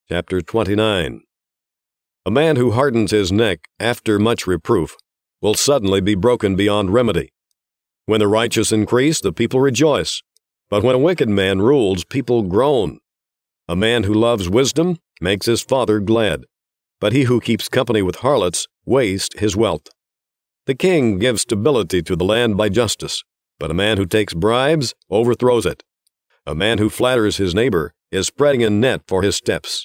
Chapter 29. A man who hardens his neck after much reproof will suddenly be broken beyond remedy. When the righteous increase, the people rejoice, but when a wicked man rules, people groan. A man who loves wisdom makes his father glad, but he who keeps company with harlots wastes his wealth. The king gives stability to the land by justice, but a man who takes bribes overthrows it. A man who flatters his neighbor is spreading a net for his steps.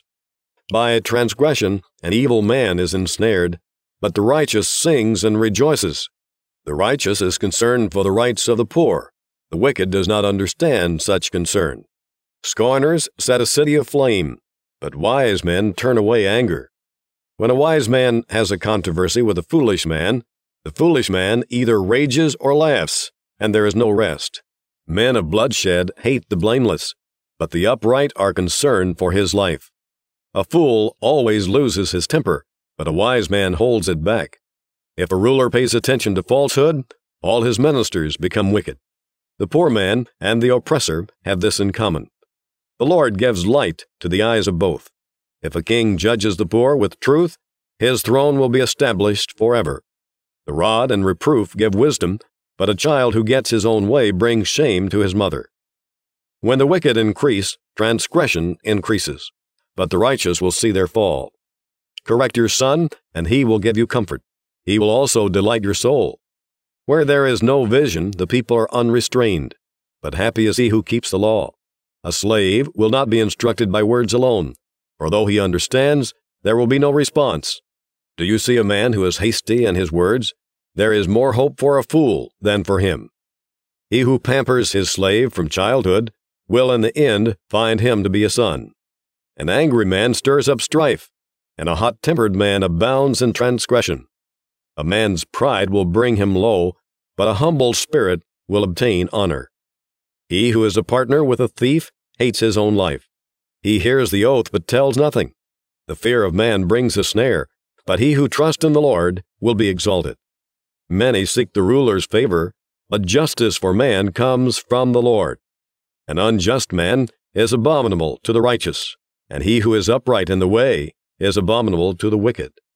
By transgression an evil man is ensnared, but the righteous sings and rejoices. The righteous is concerned for the rights of the poor. The wicked does not understand such concern. Scorners set a city aflame, but wise men turn away anger. When a wise man has a controversy with a foolish man, the foolish man either rages or laughs, and there is no rest. Men of bloodshed hate the blameless, but the upright are concerned for his life. A fool always loses his temper, but a wise man holds it back. If a ruler pays attention to falsehood, all his ministers become wicked. The poor man and the oppressor have this in common. The Lord gives light to the eyes of both. If a king judges the poor with truth, his throne will be established forever. The rod and reproof give wisdom, but a child who gets his own way brings shame to his mother. When the wicked increase, transgression increases, but the righteous will see their fall. Correct your son, and he will give you comfort. He will also delight your soul. Where there is no vision, the people are unrestrained, but happy is he who keeps the law. A slave will not be instructed by words alone, for though he understands, there will be no response. Do you see a man who is hasty in his words? There is more hope for a fool than for him. He who pampers his slave from childhood will in the end find him to be a son. An angry man stirs up strife, and a hot-tempered man abounds in transgression. A man's pride will bring him low, but a humble spirit will obtain honor. He who is a partner with a thief hates his own life. He hears the oath but tells nothing. The fear of man brings a snare, but he who trusts in the Lord will be exalted. Many seek the ruler's favor, but justice for man comes from the Lord. An unjust man is abominable to the righteous, and he who is upright in the way is abominable to the wicked.